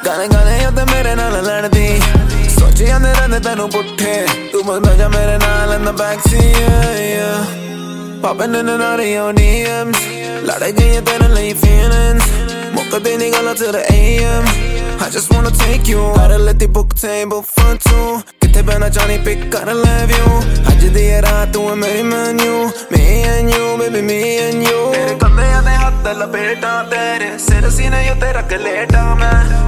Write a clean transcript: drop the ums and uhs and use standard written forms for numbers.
गाने गाने ते मेरे नाल लड़दी सोची जांदे रहंदे तैनू पुट्ठे तू बस बह जा मेरे नाल in the backseat popping in and out of your DMs लड़ गई तेरे लिए feelings मुकदे नी गल्लां till the AM I just wanna take you out and let the book table for two किथे बैठना चाहनी pick कर love you अज दी रात तू है मेरी menu me and you baby me and you तेरे कंधे ते हत्थ लपेटा तेरे सिर सीने उत्ते रख लेटा मैं